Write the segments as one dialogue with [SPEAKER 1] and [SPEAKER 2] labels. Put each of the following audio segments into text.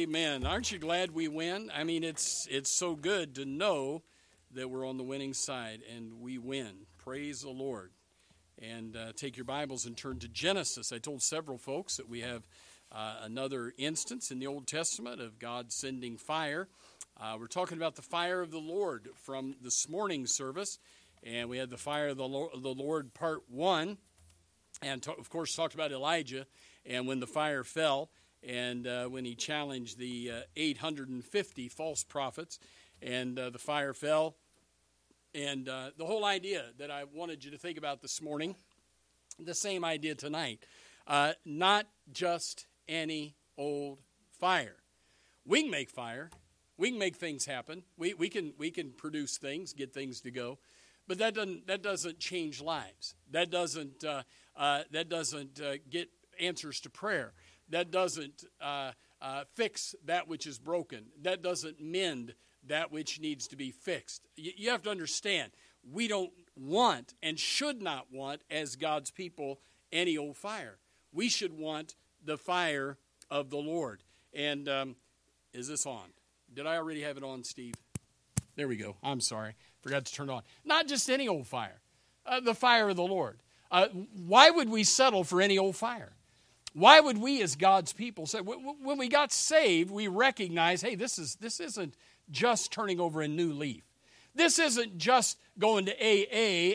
[SPEAKER 1] Amen. Aren't you glad we win? I mean, it's so good to know that we're on the winning side and we win. Praise the Lord. And take your Bibles and turn to Genesis. I told several folks that we have another instance in the Old Testament of God sending fire. We're talking about the fire of the Lord from this morning's service. And we had the fire of the Lord part 1. And of course talked about Elijah and when the fire fell. And when he challenged the 850 false prophets, and the fire fell. And the whole idea that I wanted you to think about this morning, the same idea tonight, not just any old fire. We can make fire. We can make things happen. We can produce things, get things to go. But that doesn't change lives. That doesn't get answers to prayer. That doesn't fix that which is broken. That doesn't mend that which needs to be fixed. You have to understand, we don't want and should not want, as God's people, any old fire. We should want the fire of the Lord. And is this on? Did I already have it on, Steve? There we go. I'm sorry. Forgot to turn it on. Not just any old fire. The fire of the Lord. Why would we settle for any old fire? Why would we as God's people say, when we got saved, we recognize, hey, this isn't just turning over a new leaf. This isn't just going to AA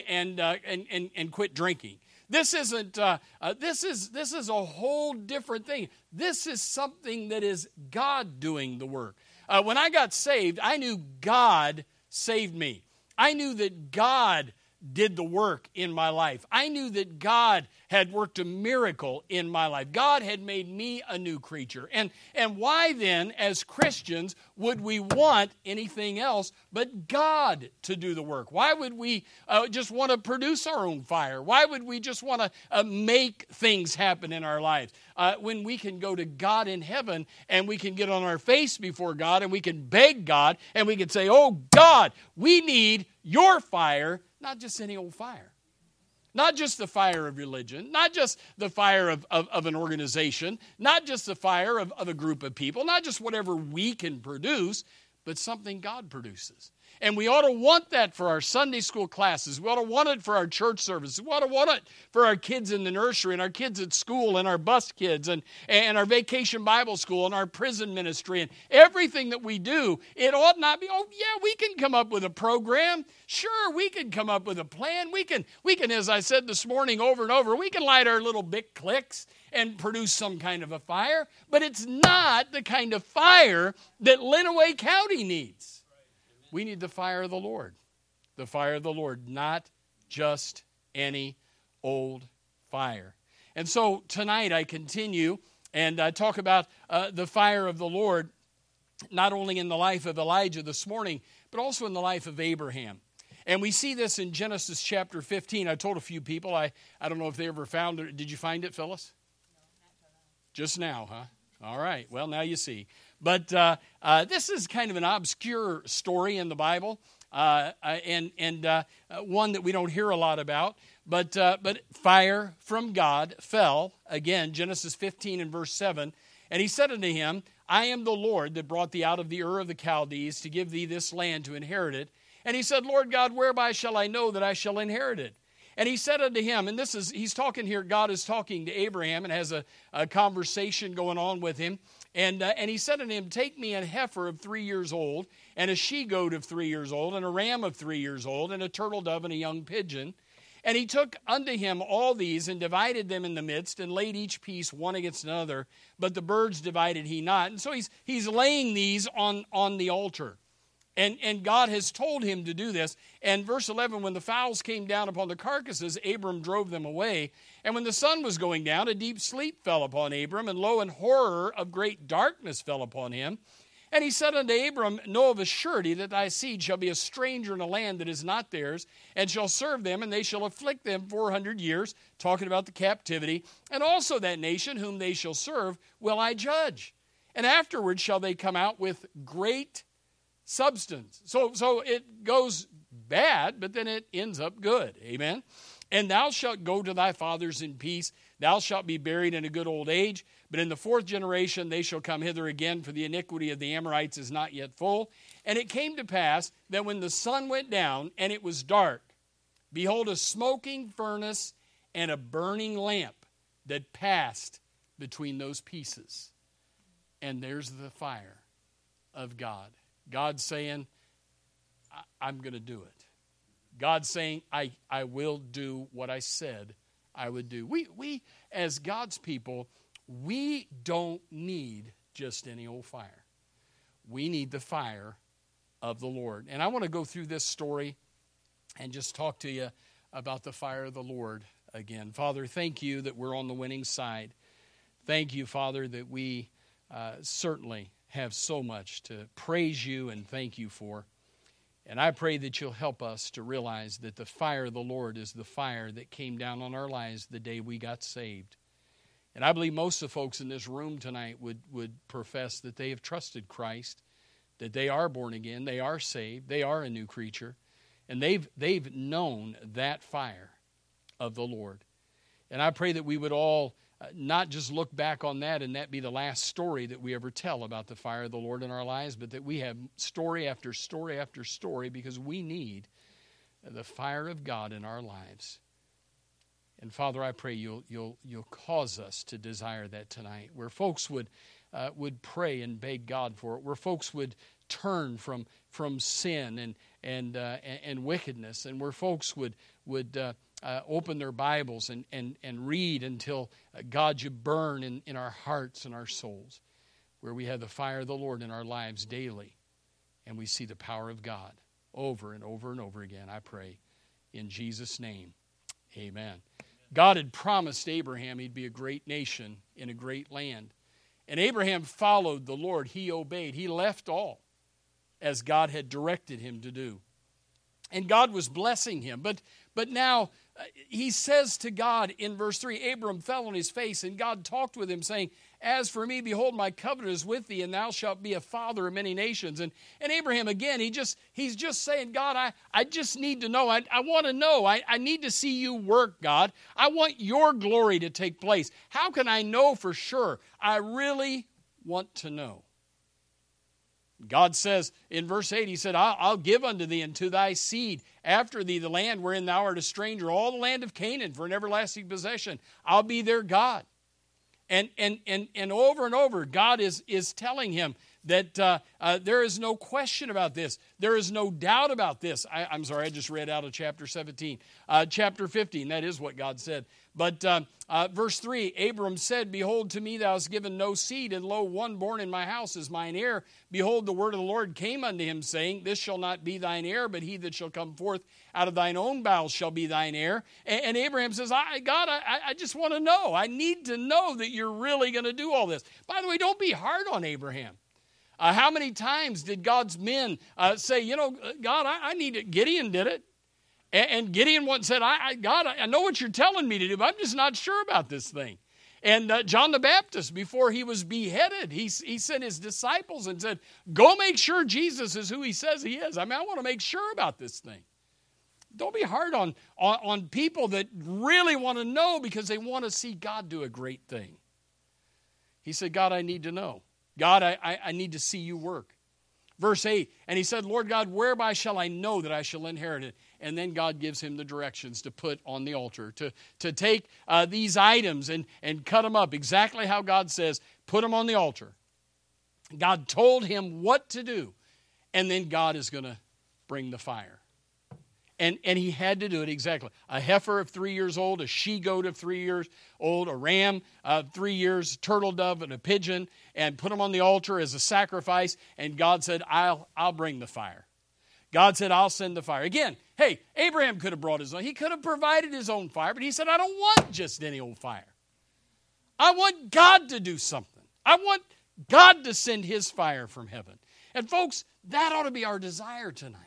[SPEAKER 1] and quit drinking. This isn't. This is a whole different thing. This is something that is God doing the work. When I got saved, I knew God saved me. I knew that God did the work in my life. I knew that God had worked a miracle in my life. God had made me a new creature. And why then, as Christians, would we want anything else but God to do the work? Why would we just want to produce our own fire? Why would we just want to make things happen in our lives? When we can go to God in heaven and we can get on our face before God and we can beg God and we can say, oh God, we need your fire. Not just any old fire. Not just the fire of religion. Not just the fire of an organization. Not just the fire of a group of people. Not just whatever we can produce, but something God produces. And we ought to want that for our Sunday school classes. We ought to want it for our church services. We ought to want it for our kids in the nursery and our kids at school and our bus kids and our vacation Bible school and our prison ministry and everything that we do. It ought not be, oh yeah, we can come up with a program. Sure, we can come up with a plan. We can, as I said this morning over and over, we can light our little Bic clicks and produce some kind of a fire. But it's not the kind of fire that Lenawee County needs. We need the fire of the Lord. The fire of the Lord, not just any old fire. And so tonight I continue and I talk about the fire of the Lord, not only in the life of Elijah this morning, but also in the life of Abraham. And we see this in Genesis chapter 15. I told a few people, I don't know if they ever found it. Did you find it, Phyllis? No, just now, huh? All right. Well, now you see. But this is kind of an obscure story in the Bible, and one that we don't hear a lot about. But fire from God fell, again, Genesis 15 and verse 7. And he said unto him, I am the Lord that brought thee out of the Ur of the Chaldees to give thee this land to inherit it. And he said, Lord God, whereby shall I know that I shall inherit it? And he said unto him, and he's talking here, God is talking to Abraham and has a conversation going on with him. And he said unto him, take me a heifer of 3 years old, and a she-goat of 3 years old, and a ram of 3 years old, and a turtle dove and a young pigeon. And he took unto him all these, and divided them in the midst, and laid each piece one against another. But the birds divided he not. And so he's laying these on the altar. And God has told him to do this. And verse 11, when the fowls came down upon the carcasses, Abram drove them away. And when the sun was going down, a deep sleep fell upon Abram, and lo, and horror of great darkness fell upon him. And he said unto Abram, know of a surety that thy seed shall be a stranger in a land that is not theirs, and shall serve them, and they shall afflict them 400 years, talking about the captivity. And also that nation whom they shall serve will I judge. And afterward shall they come out with great substance. So it goes bad, but then it ends up good. Amen. And thou shalt go to thy fathers in peace. Thou shalt be buried in a good old age. But in the fourth generation they shall come hither again, for the iniquity of the Amorites is not yet full. And it came to pass that when the sun went down and it was dark, behold, a smoking furnace and a burning lamp that passed between those pieces. And there's the fire of God. God saying, I'm going to do it. God saying, I will do what I said I would do. We as God's people, we don't need just any old fire. We need the fire of the Lord. And I want to go through this story and just talk to you about the fire of the Lord again. Father, thank you that we're on the winning side. Thank you, Father, that we certainly have so much to praise you and thank you for. And I pray that you'll help us to realize that the fire of the Lord is the fire that came down on our lives the day we got saved. And I believe most of the folks in this room tonight would profess that they have trusted Christ, that they are born again, they are saved, they are a new creature, and they've known that fire of the Lord. And I pray that we would all not just look back on that and that be the last story that we ever tell about the fire of the Lord in our lives, but that we have story after story after story, because we need the fire of God in our lives. And Father, I pray you'll cause us to desire that tonight, where folks would pray and beg God for it, where folks would turn from sin and wickedness, and where folks would open their Bibles and read until, God, you burn in our hearts and our souls, where we have the fire of the Lord in our lives daily, and we see the power of God over and over and over again. I pray in Jesus' name, amen. God had promised Abraham he'd be a great nation in a great land. And Abraham followed the Lord. He obeyed. He left all as God had directed him to do. And God was blessing him. But now he says to God in verse 3, Abram fell on his face, and God talked with him, saying, as for me, behold, my covenant is with thee, and thou shalt be a father of many nations. And Abraham, again, he's just saying, God, I just need to know. I want to know. I need to see you work, God. I want your glory to take place. How can I know for sure? I really want to know. God says in verse 8, he said, I'll give unto thee and to thy seed after thee the land wherein thou art a stranger, all the land of Canaan for an everlasting possession. I'll be their God. And over and over, God is telling him that there is no question about this. There is no doubt about this. I'm sorry, I just read out of chapter 17. Chapter 15, that is what God said. But verse 3, Abram said, behold, to me thou hast given no seed, and lo, one born in my house is mine heir. Behold, the word of the Lord came unto him, saying, this shall not be thine heir, but he that shall come forth out of thine own bowels shall be thine heir. And Abraham says, God, I just want to know. I need to know that you're really going to do all this. By the way, don't be hard on Abraham. How many times did God's men say, God, I need it. Gideon did it. And Gideon once said, God, I know what you're telling me to do, but I'm just not sure about this thing. And John the Baptist, before he was beheaded, he sent his disciples and said, go make sure Jesus is who he says he is. I want to make sure about this thing. Don't be hard on people that really want to know because they want to see God do a great thing. He said, God, I need to know. God, I need to see you work. Verse 8, and he said, Lord God, whereby shall I know that I shall inherit it? And then God gives him the directions to put on the altar, to take these items and cut them up exactly how God says, put them on the altar. God told him what to do, and then God is going to bring the fire. And he had to do it exactly. A heifer of 3 years old, a she-goat of 3 years old, a ram of 3 years, turtle dove, and a pigeon, and put them on the altar as a sacrifice. And God said, I'll bring the fire. God said, I'll send the fire. Again, hey, Abraham could have brought his own. He could have provided his own fire, but he said, I don't want just any old fire. I want God to do something. I want God to send his fire from heaven. And folks, that ought to be our desire tonight.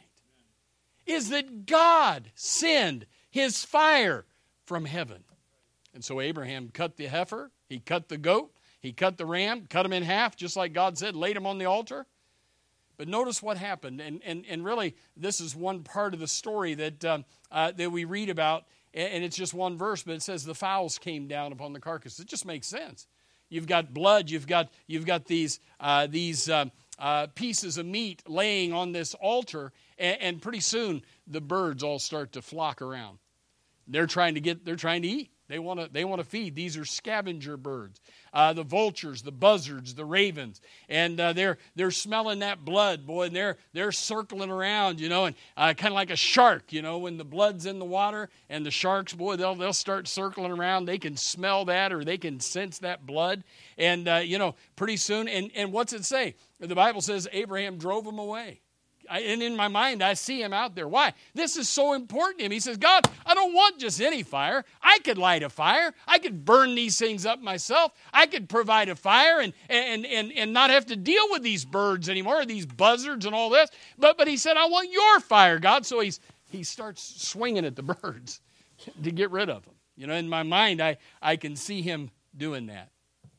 [SPEAKER 1] Is that God send his fire from heaven. And so Abraham cut the heifer, he cut the goat, he cut the ram, cut them in half, just like God said, laid them on the altar. But notice what happened, and really this is one part of the story that we read about, and it's just one verse, but it says the fowls came down upon the carcass. It just makes sense. you've got blood, you've got these pieces of meat laying on this altar, and pretty soon the birds all start to flock around. They're trying to eat. They want to feed. These are scavenger birds. The vultures, the buzzards, the ravens, and they're smelling that blood, boy, and they're circling around, and kind of like a shark, when the blood's in the water, and the sharks, boy, they'll start circling around. They can smell that, or they can sense that blood, and pretty soon. And what's it say? The Bible says Abraham drove them away. And in my mind, I see him out there. Why? This is so important to him. He says, God, I don't want just any fire. I could light a fire. I could burn these things up myself. I could provide a fire and not have to deal with these birds anymore, these buzzards and all this. But he said, I want your fire, God. So he starts swinging at the birds to get rid of them. In my mind, I can see him doing that.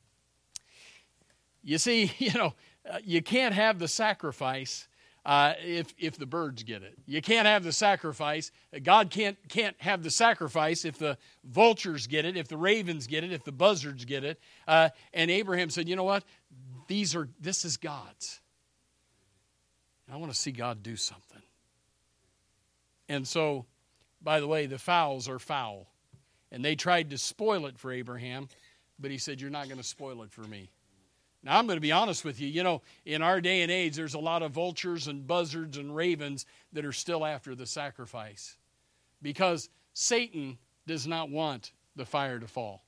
[SPEAKER 1] You see, you can't have the sacrifice if the birds get it. You can't have the sacrifice. God can't have the sacrifice if the vultures get it, if the ravens get it, if the buzzards get it. And Abraham said, you know what? This is God's. I want to see God do something. And so, by the way, the fowls are foul. And they tried to spoil it for Abraham, but he said, you're not going to spoil it for me. Now, I'm going to be honest with you. In our day and age, there's a lot of vultures and buzzards and ravens that are still after the sacrifice. Because Satan does not want the fire to fall.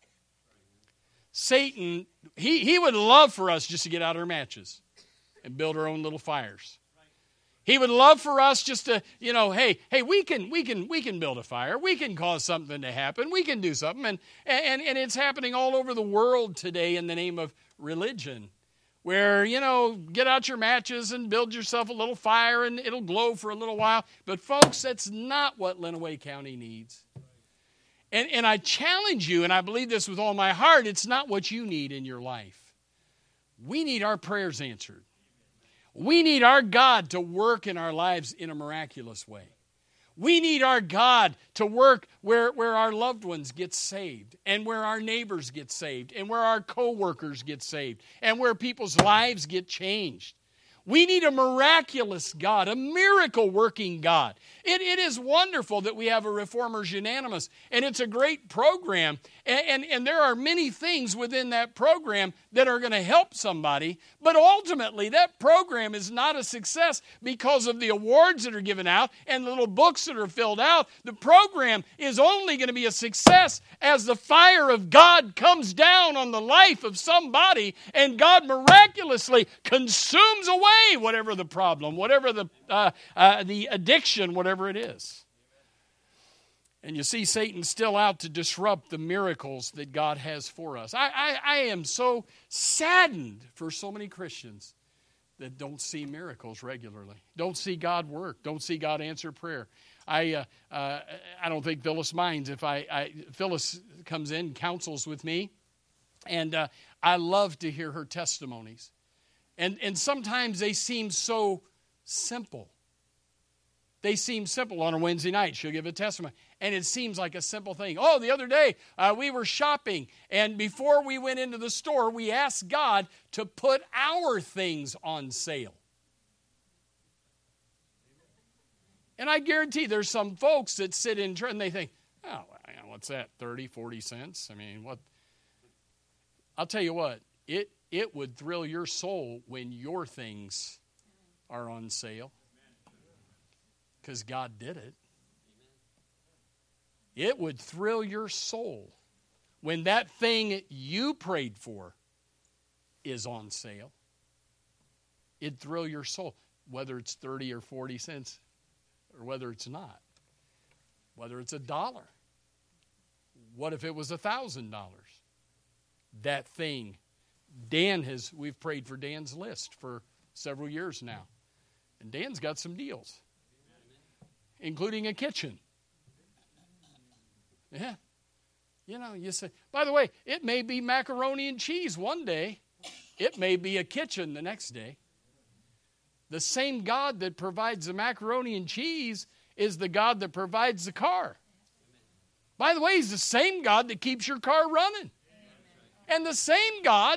[SPEAKER 1] Satan, he would love for us just to get out our matches and build our own little fires. He would love for us just to, hey, we can build a fire. We can cause something to happen. We can do something. And it's happening all over the world today in the name of religion, where, get out your matches and build yourself a little fire and it'll glow for a little while. But folks, that's not what Lenawee County needs. And I challenge you, and I believe this with all my heart, it's not what you need in your life. We need our prayers answered. We need our God to work in our lives in a miraculous way. We need our God to work where our loved ones get saved, and where our neighbors get saved, and where our co-workers get saved, and where people's lives get changed. We need a miraculous God, a miracle-working God. It is wonderful that we have a Reformers Unanimous, and it's a great program, and there are many things within that program that are going to help somebody, but ultimately that program is not a success because of the awards that are given out and the little books that are filled out. The program is only going to be a success as the fire of God comes down on the life of somebody, and God miraculously consumes away whatever the problem, whatever the addiction, whatever it is. And you see, Satan's still out to disrupt the miracles that God has for us. I am so saddened for so many Christians that don't see miracles regularly, don't see God work, don't see God answer prayer. I don't think Phyllis minds if Phyllis comes in, counsels with me, and I love to hear her testimonies. And sometimes they seem so simple. They seem simple. On a Wednesday night, she'll give a testimony. And it seems like a simple thing. Oh, the other day, we were shopping. And before we went into the store, we asked God to put our things on sale. And I guarantee there's some folks that sit in church and they think, oh, what's that, 30, 40 cents? I mean, what? I'll tell you what, it would thrill your soul when your things are on sale. Because God did it. It would thrill your soul when that thing you prayed for is on sale. It'd thrill your soul, whether it's 30 or 40 cents or whether it's not. Whether it's $1. What if it was $1,000? That thing. We've prayed for Dan's list for several years now. And Dan's got some deals, including a kitchen. Yeah. You say, by the way, it may be macaroni and cheese one day. It may be a kitchen the next day. The same God that provides the macaroni and cheese is the God that provides the car. By the way, He's the same God that keeps your car running. And the same God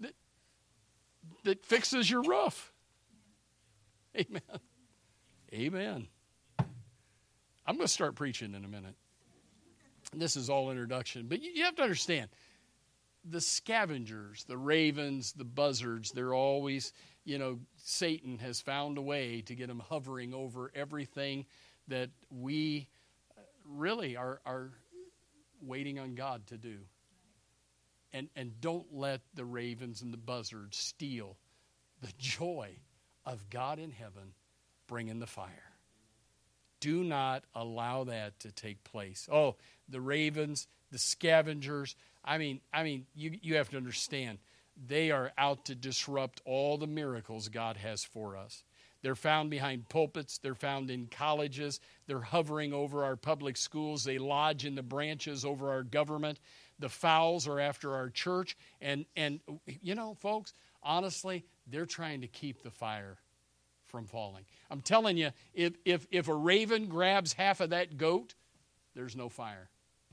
[SPEAKER 1] that fixes your roof. Amen. Amen. I'm going to start preaching in a minute. This is all introduction. But you have to understand, the scavengers, the ravens, the buzzards, they're always, Satan has found a way to get them hovering over everything that we really are waiting on God to do. And don't let the ravens and the buzzards steal the joy of God in heaven bringing the fire. Do not allow that to take place. Oh, the ravens, the scavengers, you have to understand, they are out to disrupt all the miracles God has for us. They're found behind pulpits. They're found in colleges. They're hovering over our public schools. They lodge in the branches over our government. The fowls are after our church. And folks, honestly, they're trying to keep the fire from falling. I'm telling you, if a raven grabs half of that goat, there's no fire.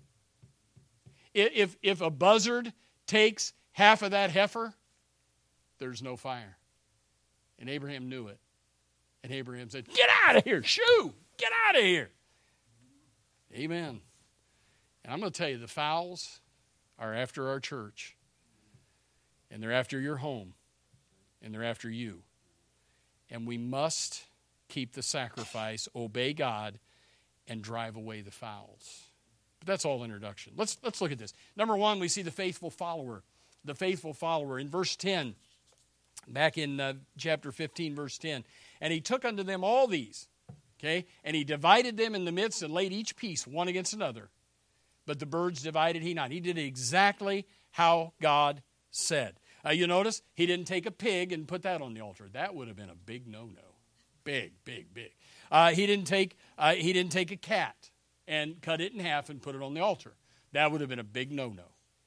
[SPEAKER 1] If a buzzard takes half of that heifer, there's no fire. And Abraham knew it. And Abraham said, "Get out of here, shoo! Get out of here." Amen. And I'm going to tell you, the fowls are after our church. And they're after your home. And they're after you. And we must keep the sacrifice, obey God, and drive away the fowls. But that's all introduction. Let's look at this. Number one, we see the faithful follower. The faithful follower. In verse 10, back in chapter 15, verse 10, and he took unto them all these, okay, and he divided them in the midst and laid each piece one against another. But the birds divided he not. He did exactly how God said. You notice he didn't take a pig and put that on the altar. That would have been a big no-no. Big, big, big. He didn't take a cat and cut it in half and put it on the altar. That would have been a big no-no.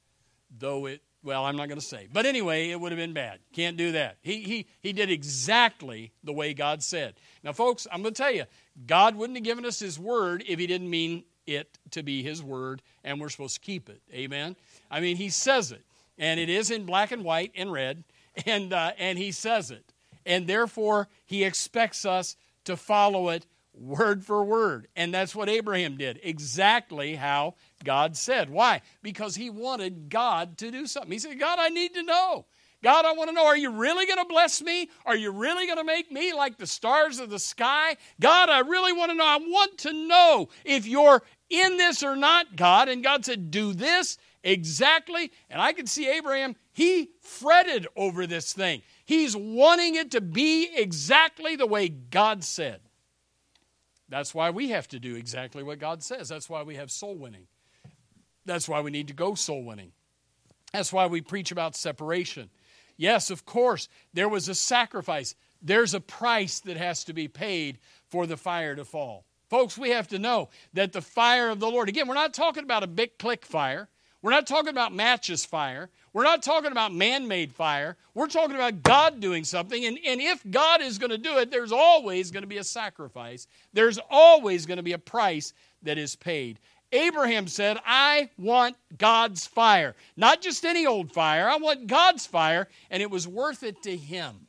[SPEAKER 1] I'm not going to say. But anyway, it would have been bad. Can't do that. He did exactly the way God said. Now, folks, I'm going to tell you, God wouldn't have given us His word if He didn't mean it to be His word, and we're supposed to keep it. Amen? He says it. And it is in black and white and red, and He says it. And therefore, He expects us to follow it word for word. And that's what Abraham did, exactly how God said. Why? Because he wanted God to do something. He said, "God, I need to know. God, I want to know, are you really going to bless me? Are you really going to make me like the stars of the sky? God, I really want to know. I want to know if you're in this or not, God." And God said, "Do this exactly." And I could see Abraham, he fretted over this thing. He's wanting it to be exactly the way God said. That's why we have to do exactly what God says. That's why we have soul winning. That's why we need to go soul winning. That's why we preach about separation. Yes, of course, there was a sacrifice. There's a price that has to be paid for the fire to fall. Folks, we have to know that the fire of the Lord, again, we're not talking about a big click fire. We're not talking about matches fire. We're not talking about man-made fire. We're talking about God doing something. And if God is going to do it, there's always going to be a sacrifice. There's always going to be a price that is paid. Abraham said, "I want God's fire. Not just any old fire. I want God's fire." And it was worth it to him.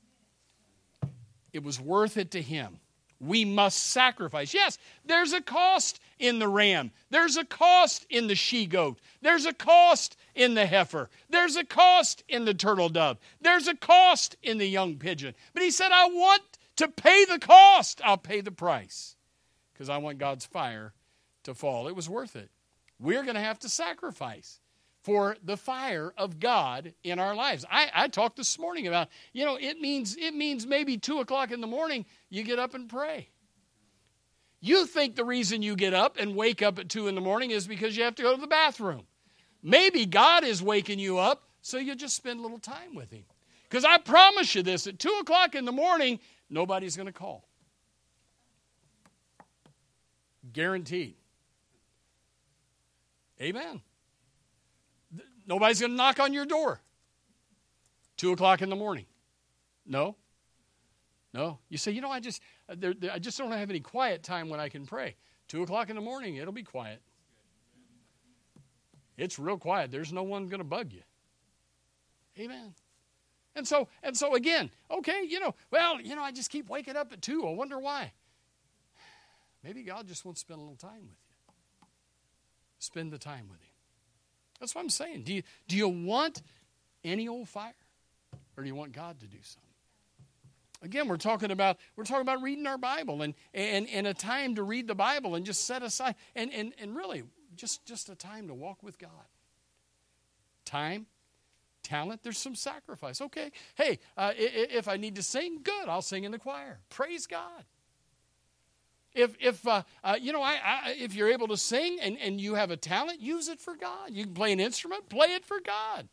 [SPEAKER 1] It was worth it to him. We must sacrifice. Yes, there's a cost in the ram. There's a cost in the she-goat. There's a cost in the heifer. There's a cost in the turtle dove. There's a cost in the young pigeon. But he said, "I want to pay the cost. I'll pay the price because I want God's fire to fall." It was worth it. We're going to have to sacrifice for the fire of God in our lives. I talked this morning about, it means maybe 2 o'clock in the morning you get up and pray. You think the reason you get up and wake up at 2 in the morning is because you have to go to the bathroom. Maybe God is waking you up so you just spend a little time with Him. Because I promise you this, at 2 o'clock in the morning, nobody's going to call. Guaranteed. Amen. Nobody's going to knock on your door. 2 o'clock in the morning. No. You say, I just don't have any quiet time when I can pray. 2 o'clock in the morning, it'll be quiet. It's real quiet. There's no one going to bug you. Amen. And so again, okay, I just keep waking up at 2. I wonder why. Maybe God just wants to spend a little time with you. Spend the time with Him. That's what I'm saying. Do you want any old fire? Or do you want God to do something? Again, we're talking about reading our Bible and a time to read the Bible and just set aside and really just a time to walk with God. Time, talent, there's some sacrifice. Okay, hey, if I need to sing, good, I'll sing in the choir. Praise God. If you're able to sing and you have a talent, use it for God. You can play an instrument, play it for God.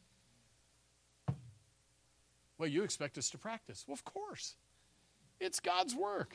[SPEAKER 1] Well, you expect us to practice. Well, of course. It's God's work.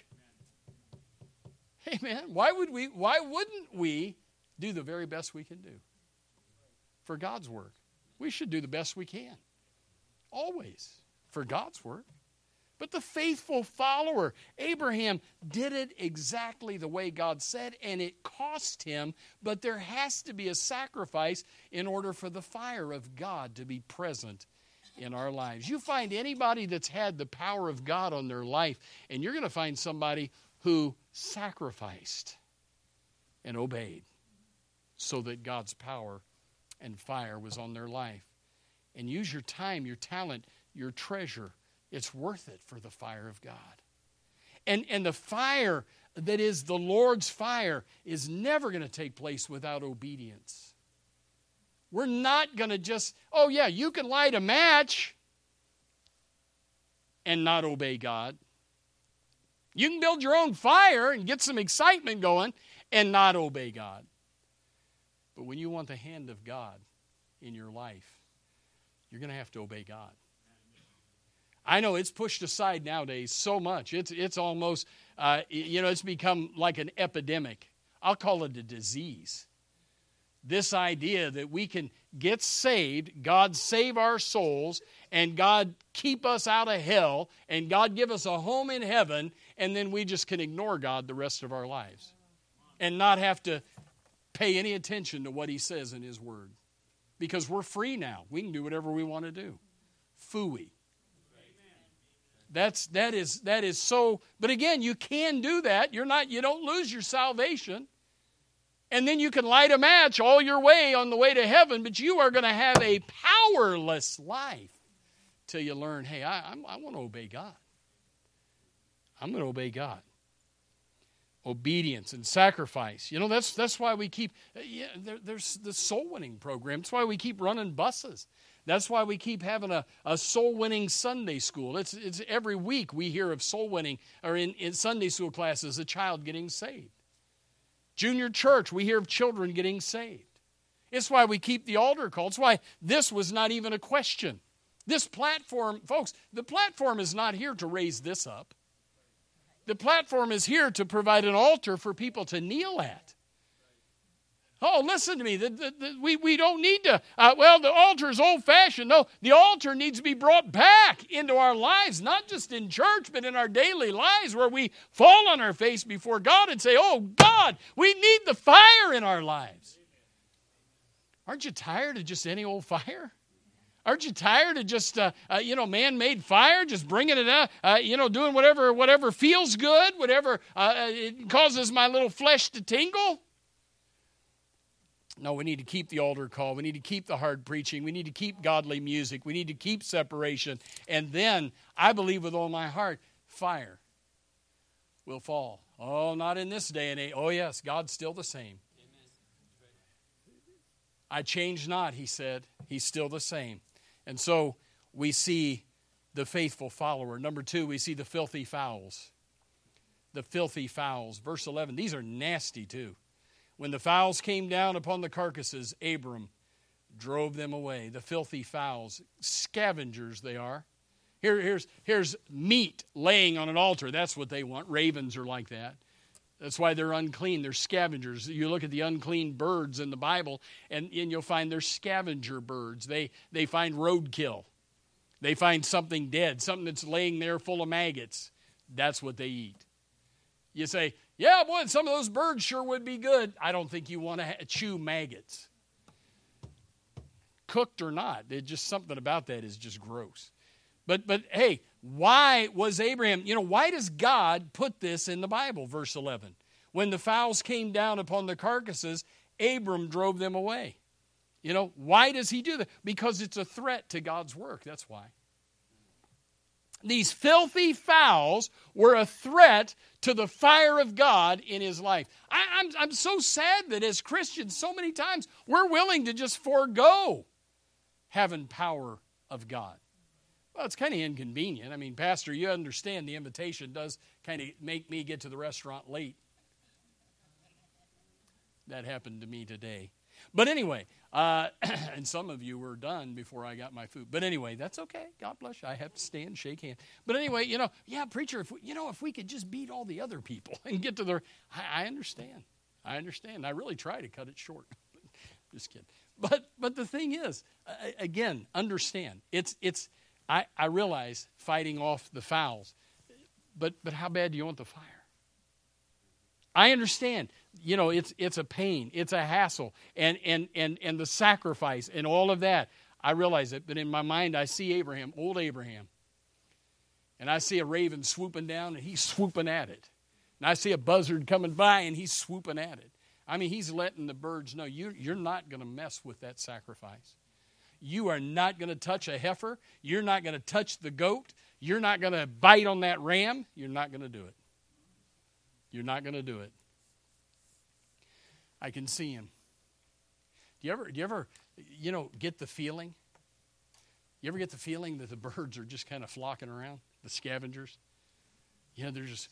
[SPEAKER 1] Amen. Why wouldn't we do the very best we can do for God's work? We should do the best we can. Always. For God's work. But the faithful follower, Abraham, did it exactly the way God said, and it cost him, but there has to be a sacrifice in order for the fire of God to be present in our lives. You find anybody that's had the power of God on their life, and you're going to find somebody who sacrificed and obeyed so that God's power and fire was on their life. And use your time, your talent, your treasure. It's worth it for the fire of God. And the fire that is the Lord's fire is never going to take place without obedience. We're not going to just, you can light a match and not obey God. You can build your own fire and get some excitement going and not obey God. But when you want the hand of God in your life, you're going to have to obey God. I know it's pushed aside nowadays so much. It's almost, it's become like an epidemic. I'll call it a disease. This idea that we can get saved, God save our souls, and God keep us out of hell, and God give us a home in heaven, and then we just can ignore God the rest of our lives and not have to pay any attention to what He says in His Word. Because we're free now. We can do whatever we want to do. Phooey. That is so, but again, you can do that. You don't lose your salvation. And then you can light a match all your way on the way to heaven, but you are going to have a powerless life till you learn, hey, I want to obey God. I'm going to obey God. Obedience and sacrifice. That's why we keep, there's the soul winning program. That's why we keep running buses. That's why we keep having a soul-winning Sunday school. It's every week we hear of soul winning, or in Sunday school classes, a child getting saved. Junior church, we hear of children getting saved. It's why we keep the altar call. It's why this was not even a question. This platform, folks, the platform is not here to raise this up. The platform is here to provide an altar for people to kneel at. Oh, listen to me. We don't need to, the altar is old-fashioned. No, the altar needs to be brought back into our lives, not just in church, but in our daily lives where we fall on our face before God and say, oh, God, we need the fire in our lives. Aren't you tired of just any old fire? Aren't you tired of just, man-made fire, just bringing it up, doing whatever feels good, whatever it causes my little flesh to tingle? No, we need to keep the altar call. We need to keep the hard preaching. We need to keep godly music. We need to keep separation. And then, I believe with all my heart, fire will fall. Oh, not in this day and age. Oh, yes, God's still the same. I change not, He said. He's still the same. And so, we see the faithful follower. Number 2, we see the filthy fowls. The filthy fowls. Verse 11, these are nasty too. When the fowls came down upon the carcasses, Abram drove them away. The filthy fowls, scavengers they are. Here's meat laying on an altar. That's what they want. Ravens are like that. That's why they're unclean. They're scavengers. You look at the unclean birds in the Bible, and you'll find they're scavenger birds. They find roadkill. They find something dead, something that's laying there full of maggots. That's what they eat. You say, yeah, boy, some of those birds sure would be good. I don't think you want to chew maggots. cooked or not. It's just something about that is just gross. But hey, why was Abraham, why does God put this in the Bible, verse 11? When the fowls came down upon the carcasses, Abram drove them away. Why does he do that? Because it's a threat to God's work. That's why. These filthy fowls were a threat to the fire of God in his life. I'm so sad that as Christians, so many times, we're willing to just forego having power of God. Well, it's kind of inconvenient. I mean, Pastor, you understand the invitation does kind of make me get to the restaurant late. That happened to me today. But anyway, and some of you were done before I got my food. But anyway, that's okay. God bless you. I have to stand, shake hands. But anyway, preacher, if we could just beat all the other people and get to the... I understand. I really try to cut it short. Just kidding. But the thing is, again, understand. I realize fighting off the fowls. But how bad do you want the fire? I understand. It's a pain, it's a hassle, and the sacrifice and all of that. I realize it, but in my mind I see Abraham, old Abraham, and I see a raven swooping down and he's swooping at it. And I see a buzzard coming by and he's swooping at it. I mean, he's letting the birds know, you're not going to mess with that sacrifice. You are not going to touch a heifer. You're not going to touch the goat. You're not going to bite on that ram. You're not going to do it. You're not going to do it. I can see him. Do you ever get the feeling? You ever get the feeling that the birds are just kind of flocking around, the scavengers? They're just,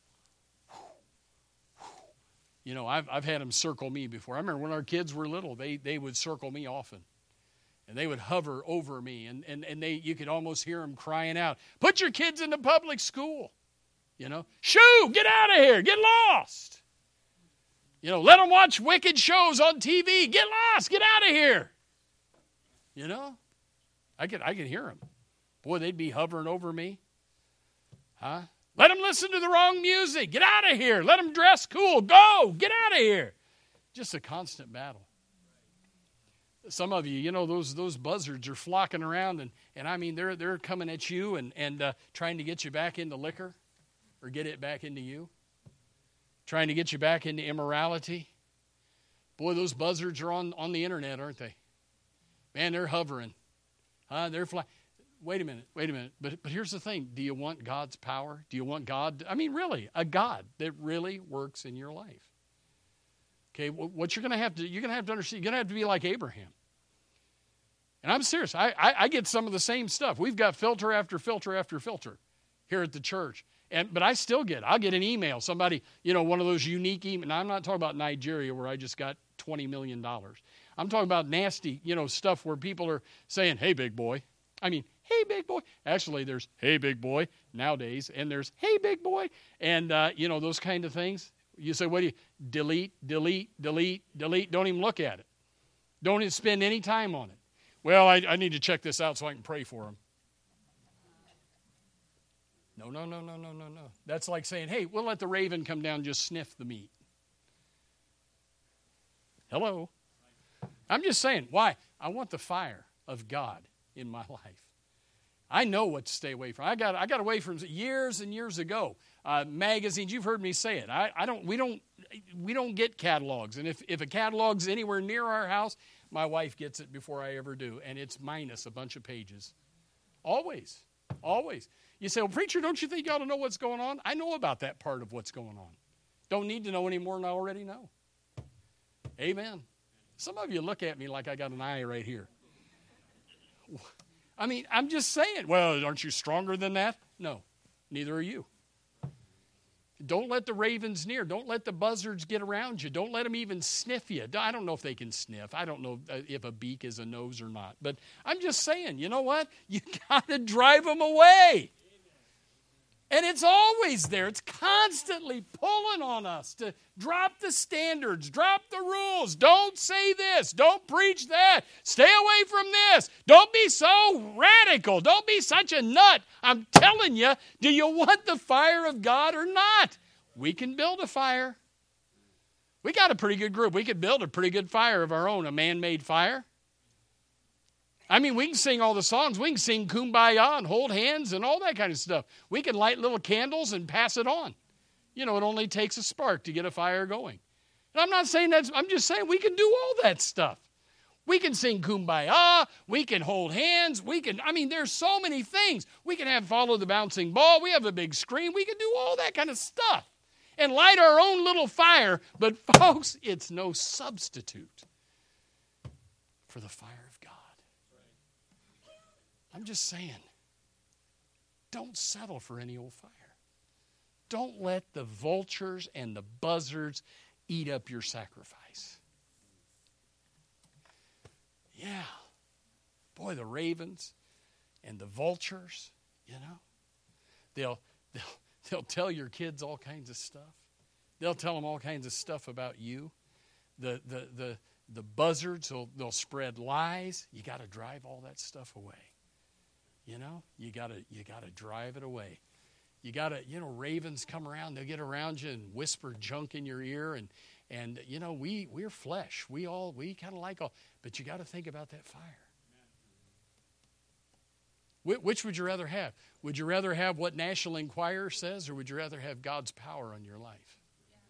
[SPEAKER 1] I've had them circle me before. I remember when our kids were little, they would circle me often. And they would hover over me, and you could almost hear them crying out, "Put your kids in the public school." Shoo, get out of here, get lost. Let them watch wicked shows on TV. Get lost, get out of here. I could hear them. Boy, they'd be hovering over me. Huh? Let them listen to the wrong music. Get out of here. Let them dress cool. Go, get out of here. Just a constant battle. Some of you, those buzzards are flocking around, and I mean, they're coming at you and trying to get you back into liquor or get it back into you. Trying to get you back into immorality. Boy, those buzzards are on the internet, aren't they? Man, they're hovering. They're flying. Wait a minute. But here's the thing. Do you want God's power? Do you want God? Really, a God that really works in your life. Okay, what you're going to have to understand, you're going to have to be like Abraham. And I'm serious. I get some of the same stuff. We've got filter after filter after filter here at the church. But I'll get an email. Somebody, one of those unique emails. Now, I'm not talking about Nigeria where I just got $20 million. I'm talking about nasty, stuff where people are saying, "Hey, big boy." Hey, big boy. Actually, there's "Hey, big boy" nowadays, and there's "Hey, big boy," and, those kind of things. You say, what do you, delete. Don't even look at it. Don't even spend any time on it. Well, I need to check this out so I can pray for them. No. That's like saying, "Hey, we'll let the raven come down and just sniff the meat." Hello? I'm just saying, why? I want the fire of God in my life. I know what to stay away from. I got away from years and years ago. Magazines, you've heard me say it. We don't get catalogs. And if a catalog's anywhere near our house, my wife gets it before I ever do. And it's minus a bunch of pages. Always. You say, "Well, preacher, don't you think you ought to know what's going on?" I know about that part of what's going on. Don't need to know any more than I already know. Amen. Some of you look at me like I got an eye right here. I'm just saying, well, aren't you stronger than that? No, neither are you. Don't let the ravens near. Don't let the buzzards get around you. Don't let them even sniff you. I don't know if they can sniff. I don't know if a beak is a nose or not. But I'm just saying, you know what? You got to drive them away. And it's always there. It's constantly pulling on us to drop the standards, drop the rules. Don't say this. Don't preach that. Stay away from this. Don't be so radical. Don't be such a nut. I'm telling you, do you want the fire of God or not? We can build a fire. We got a pretty good group. We could build a pretty good fire of our own, a man-made fire. I mean, we can sing all the songs. We can sing Kumbaya and hold hands and all that kind of stuff. We can light little candles and pass it on. It only takes a spark to get a fire going. And I'm not saying I'm just saying we can do all that stuff. We can sing Kumbaya. We can hold hands. There's so many things. We can have Follow the Bouncing Ball. We have a big screen. We can do all that kind of stuff and light our own little fire. But folks, it's no substitute for the fire of God. I'm just saying, don't settle for any old fire. Don't let the vultures and the buzzards eat up your sacrifice. Yeah. Boy, the ravens and the vultures, they'll tell your kids all kinds of stuff. They'll tell them all kinds of stuff about you. The buzzards, they'll spread lies. You got to drive all that stuff away. You got to drive it away. You got to, ravens come around, they'll get around you and whisper junk in your ear, and we're flesh. We kind of like all, but you got to think about that fire. Which would you rather have? Would you rather have what National Enquirer says, or would you rather have God's power on your life?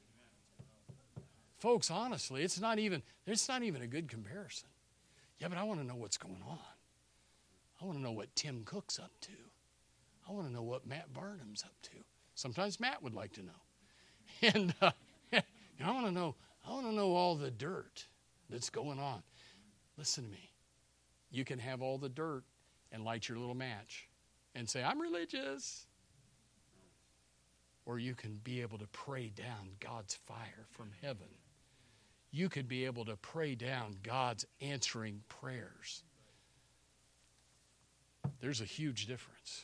[SPEAKER 1] Folks, honestly, it's not even a good comparison. Yeah, but I want to know what's going on. I want to know what Tim Cook's up to. I want to know what Matt Barnum's up to. Sometimes Matt would like to know. And I want to know all the dirt that's going on. Listen to me. You can have all the dirt and light your little match and say, I'm religious. Or you can be able to pray down God's fire from heaven. You could be able to pray down God's answering prayers. There's a huge difference.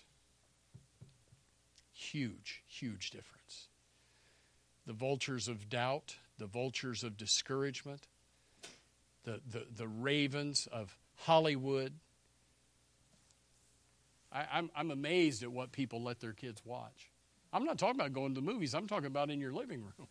[SPEAKER 1] Huge, huge difference. The vultures of doubt, the vultures of discouragement, the ravens of Hollywood. I'm amazed at what people let their kids watch. I'm not talking about going to the movies. I'm talking about in your living room.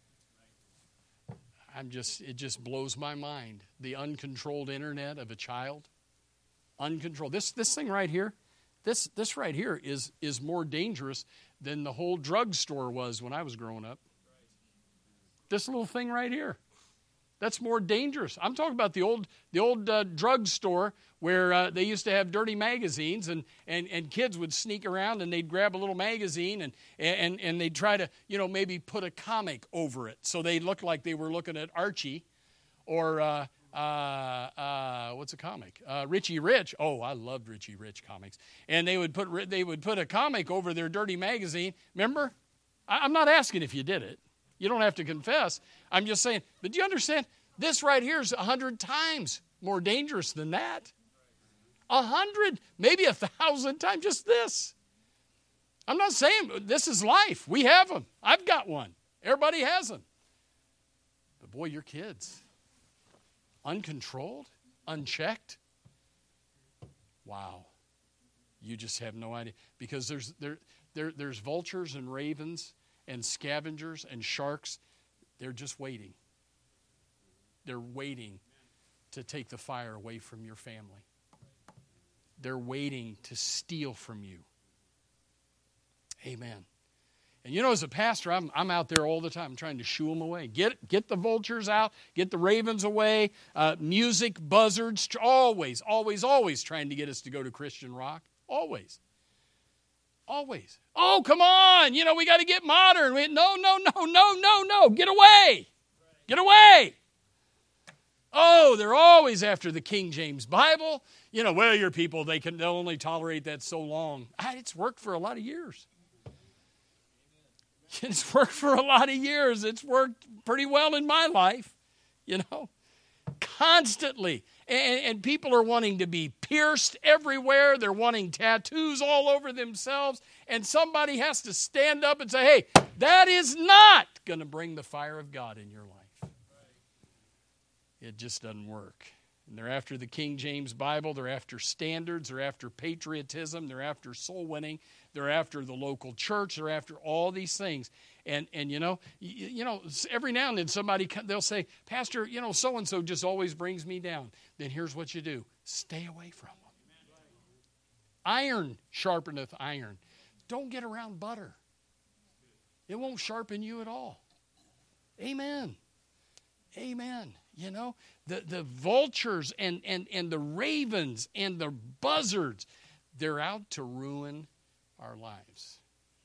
[SPEAKER 1] It just blows my mind. The uncontrolled internet of a child. Uncontrolled. This thing right here, this right here is more dangerous than the whole drugstore was when I was growing up. This little thing right here, that's more dangerous. I'm talking about the old drugstore where they used to have dirty magazines, and kids would sneak around and they'd grab a little magazine and they'd try to maybe put a comic over it so they looked like they were looking at Archie or what's a comic? Richie Rich. Oh, I loved Richie Rich comics. And they would put a comic over their dirty magazine. Remember? I'm not asking if you did it. You don't have to confess. I'm just saying. But do you understand? This right here is 100 times more dangerous than that. 100, maybe 1,000 times. Just this. I'm not saying this is life. We have them. I've got one. Everybody has them. But boy, your kids. Uncontrolled, unchecked. Wow. You just have no idea. Because there's vultures and ravens and scavengers and sharks. They're just waiting. They're waiting to take the fire away from your family. They're waiting to steal from you. Amen. And as a pastor, I'm out there all the time trying to shoo them away. Get the vultures out. Get the ravens away. Music, buzzards, always trying to get us to go to Christian rock. Always. Always. Oh, come on. We got to get modern. No. Get away. Get away. Oh, they're always after the King James Bible. Well, your people, they'll only tolerate that so long. It's worked for a lot of years. It's worked for a lot of years. It's worked pretty well in my life, constantly. And people are wanting to be pierced everywhere. They're wanting tattoos all over themselves. And somebody has to stand up and say, hey, that is not going to bring the fire of God in your life. It just doesn't work. And they're after the King James Bible. They're after standards. They're after patriotism. They're after soul winning. They're after the local church. They're after all these things. And you know, every now and then they'll say, Pastor, so-and-so just always brings me down. Then here's what you do. Stay away from them. Iron sharpeneth iron. Don't get around butter. It won't sharpen you at all. Amen. Amen. The vultures and the ravens and the buzzards, they're out to ruin our lives.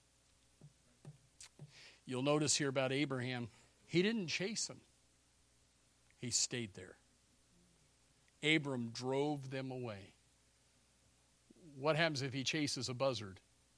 [SPEAKER 1] You'll notice here about Abraham, he didn't chase them. He stayed there. Abram drove them away. What happens if he chases a buzzard?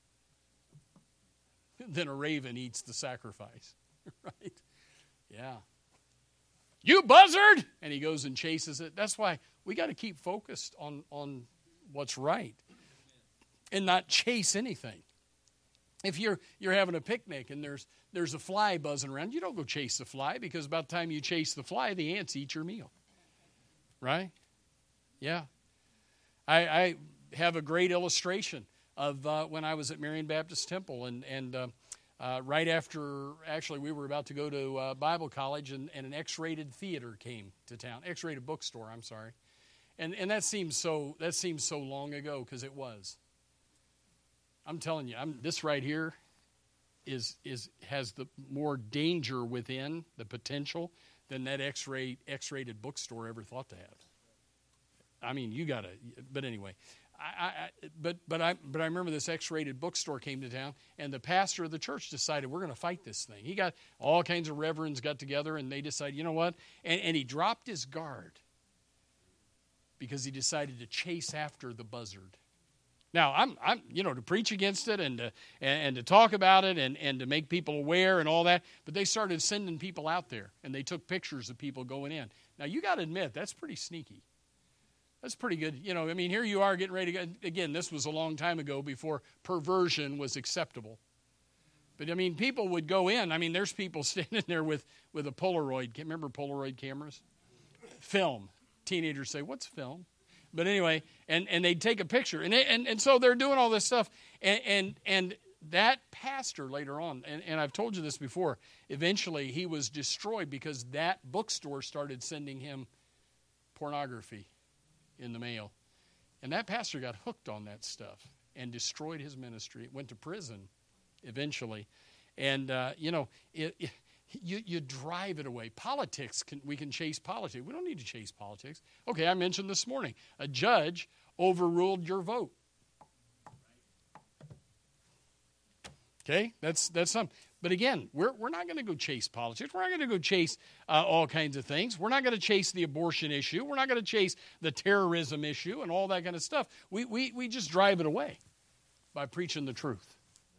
[SPEAKER 1] Then a raven eats the sacrifice, right? Yeah. You buzzard! And he goes and chases it. That's why we got to keep focused on what's right and not chase anything. If you're having a picnic and there's a fly buzzing around, you don't go chase the fly, because about the time you chase the fly, the ants eat your meal. Right? Yeah. I have a great illustration of when I was at Marion Baptist Temple, and right after, actually, we were about to go to Bible college, and an X-rated theater came to town. X-rated bookstore, I'm sorry. And that seems so long ago, because it was. I'm telling you, this right here has the more danger within the potential than that X-rated bookstore ever thought to have. I mean, you gotta. But anyway, But I remember this X-rated bookstore came to town, and the pastor of the church decided, we're going to fight this thing. He got all kinds of reverends got together, and they decided, you know what? And he dropped his guard because he decided to chase after the buzzard. Now, I'm to preach against it and to talk about it and to make people aware and all that. But they started sending people out there, and they took pictures of people going in. Now, you got to admit, that's pretty sneaky. That's pretty good. Here you are getting ready to go. Again, this was a long time ago before perversion was acceptable. But, people would go in. There's people standing there with a Polaroid. Remember Polaroid cameras? Film. Teenagers say, what's film? But anyway, and they'd take a picture. And so they're doing all this stuff. And that pastor later on, and I've told you this before, eventually he was destroyed because that bookstore started sending him pornography in the mail. And that pastor got hooked on that stuff and destroyed his ministry. Went to prison eventually. And, you drive it away. Politics, we can chase politics. We don't need to chase politics. Okay, I mentioned this morning, a judge overruled your vote. Okay, that's something. But again, we're not going to go chase politics. We're not going to go chase all kinds of things. We're not going to chase the abortion issue. We're not going to chase the terrorism issue and all that kind of stuff. We just drive it away by preaching the truth.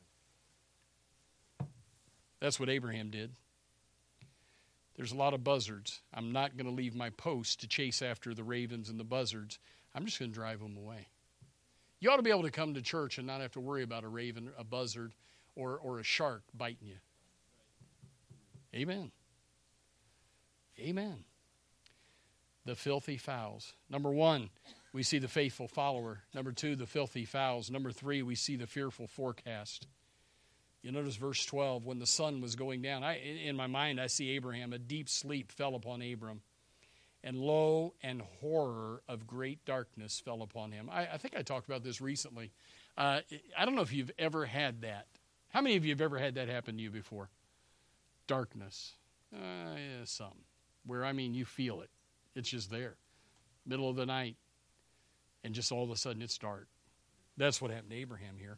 [SPEAKER 1] That's what Abraham did. There's a lot of buzzards. I'm not going to leave my post to chase after the ravens and the buzzards. I'm just going to drive them away. You ought to be able to come to church and not have to worry about a raven, a buzzard, or a shark biting you. Amen. Amen. The filthy fowls. Number 1, we see the faithful follower. Number 2, the filthy fowls. Number 3, we see the fearful forecast. You notice verse 12, when the sun was going down. In my mind, I see Abraham. A deep sleep fell upon Abram. And lo, and horror of great darkness fell upon him. I think I talked about this recently. I don't know if you've ever had that. How many of you have ever had that happen to you before? Darkness. Yeah, some. Where, you feel it. It's just there. Middle of the night. And just all of a sudden it's dark. That's what happened to Abraham here.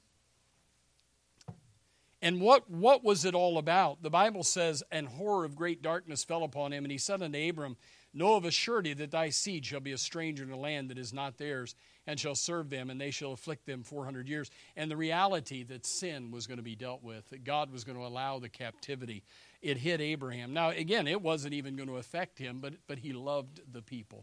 [SPEAKER 1] And what was it all about? The Bible says, and horror of great darkness fell upon him. And he said unto Abram, know of a surety that thy seed shall be a stranger in a land that is not theirs, and shall serve them, and they shall afflict them 400 years. And the reality that sin was going to be dealt with, that God was going to allow the captivity, it hit Abraham. Now, again, it wasn't even going to affect him, but he loved the people.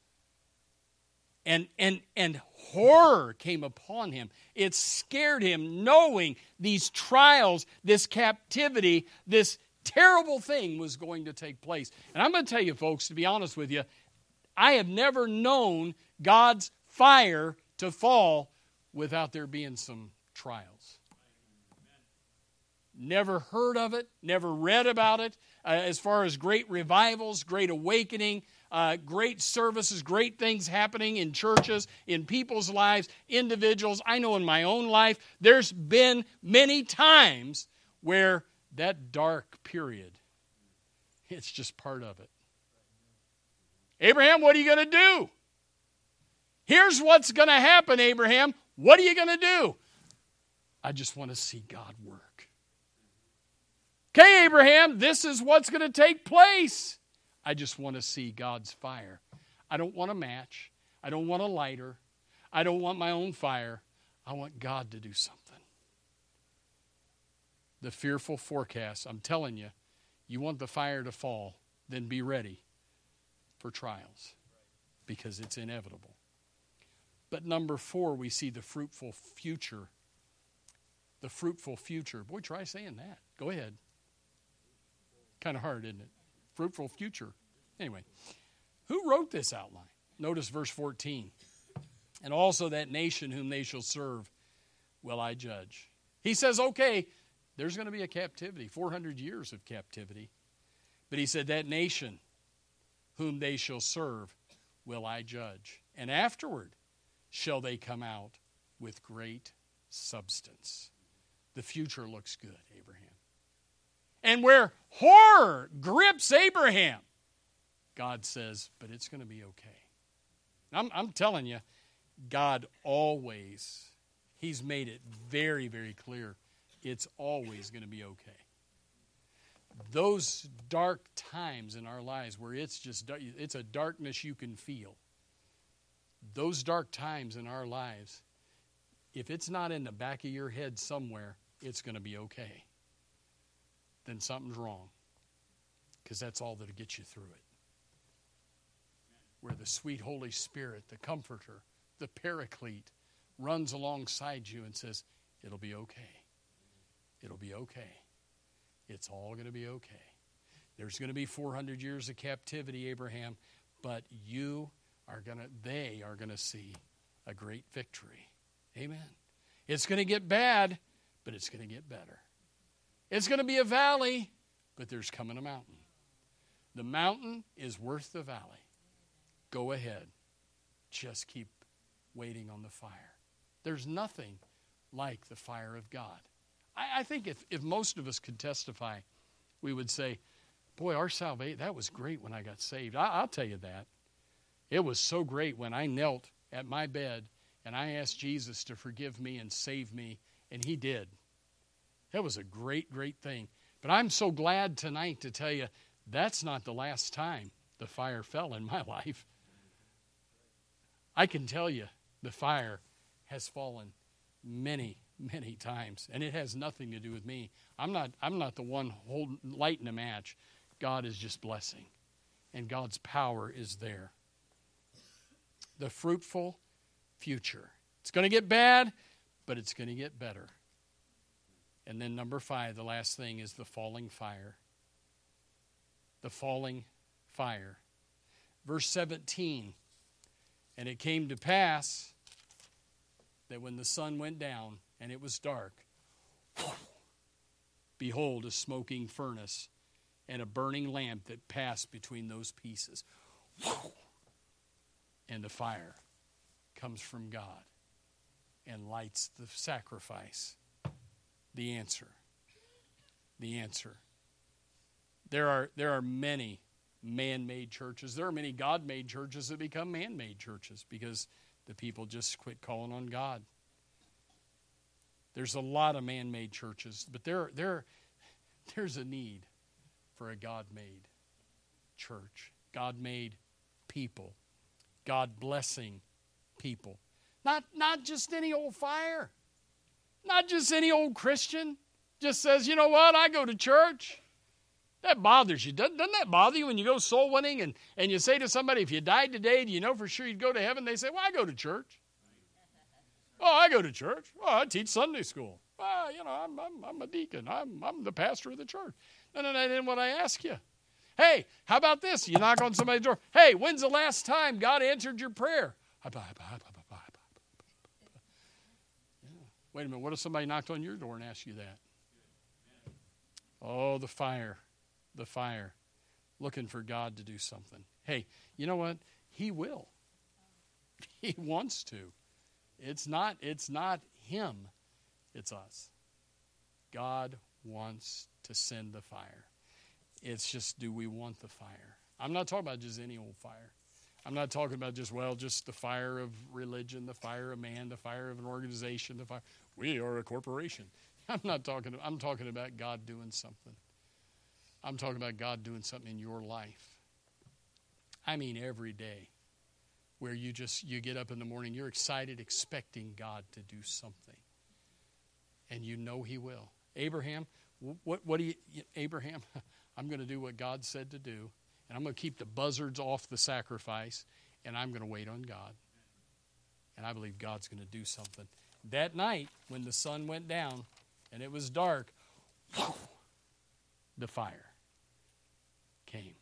[SPEAKER 1] And horror came upon him. It scared him, knowing these trials, this captivity, this terrible thing was going to take place. And I'm going to tell you, folks, to be honest with you, I have never known God's fire to fall without there being some trials. never heard of it, never read about it, as far as great revivals, great awakening, great services, great things happening in churches, in people's lives, individuals. I know in my own life, there's been many times where that dark period, it's just part of it. Abraham, what are you going to do? Here's what's going to happen, Abraham. What are you going to do? I just want to see God work. Okay, Abraham, this is what's going to take place. I just want to see God's fire. I don't want a match. I don't want a lighter. I don't want my own fire. I want God to do something. The fearful forecast, I'm telling you, you want the fire to fall, then be ready for trials because it's inevitable. But number 4, we see the fruitful future. The fruitful future. Boy, try saying that. Go ahead. Kind of hard, isn't it? Fruitful future. Anyway, who wrote this outline? Notice verse 14. And also that nation whom they shall serve will I judge. He says, okay, there's going to be a captivity, 400 years of captivity. But he said, that nation whom they shall serve will I judge. And afterward shall they come out with great substance. The future looks good, Abraham. And where horror grips Abraham, God says, but it's going to be okay. I'm telling you, God always, He's made it very, very clear, it's always going to be okay. Those dark times in our lives where it's a darkness you can feel. Those dark times in our lives, if it's not in the back of your head somewhere, it's going to be okay. Then something's wrong. Because that's all that'll get you through it. Where the sweet Holy Spirit, the Comforter, the Paraclete, runs alongside you and says, it'll be okay. It'll be okay. It's all going to be okay. There's going to be 400 years of captivity, Abraham, but they are going to see a great victory. Amen. It's going to get bad, but it's going to get better. It's going to be a valley, but there's coming a mountain. The mountain is worth the valley. Go ahead. Just keep waiting on the fire. There's nothing like the fire of God. I think if most of us could testify, we would say, boy, our salvation, that was great when I got saved. I'll tell you that. It was so great when I knelt at my bed and I asked Jesus to forgive me and save me, and He did. That was a great, great thing. But I'm so glad tonight to tell you that's not the last time the fire fell in my life. I can tell you the fire has fallen many, many times, and it has nothing to do with me. I'm not the one lighting a match. God is just blessing, and God's power is there. The fruitful future. It's going to get bad, but it's going to get better. And then number 5, the last thing is the falling fire. The falling fire. Verse 17, and it came to pass that when the sun went down and it was dark, behold, a smoking furnace and a burning lamp that passed between those pieces. And the fire comes from God and lights the sacrifice. The answer. The answer. There are many man-made churches. There are many God-made churches that become man-made churches because the people just quit calling on God. There's a lot of man-made churches, but there's a need for a God-made church, God-made people, God-blessing people. Not just any old fire. Not just any old Christian. Just says, you know what, I go to church. That bothers you. Doesn't that bother you when you go soul winning and you say to somebody, if you died today, do you know for sure you'd go to heaven? They say, well, I go to church. Oh, I go to church. Well, I teach Sunday school. Well, you know, I'm a deacon. I'm the pastor of the church. No, that ain't what I ask you. Hey, how about this? You knock on somebody's door. Hey, when's the last time God answered your prayer? Wait a minute. What if somebody knocked on your door and asked you that? Oh, the fire. The fire. Looking for God to do something. Hey, you know what? He will. He wants to. It's not him. It's us. God wants to send the fire. It's just, do we want the fire? I'm not talking about just any old fire. I'm not talking about just the fire of religion, the fire of man, the fire of an organization, the fire. We are a corporation. I'm talking about God doing something. I'm talking about God doing something in your life. I mean every day, where you get up in the morning, you're excited, expecting God to do something. And you know He will. Abraham, Abraham, I'm going to do what God said to do, and I'm going to keep the buzzards off the sacrifice, and I'm going to wait on God. And I believe God's going to do something. That night, when the sun went down and it was dark, the fire came.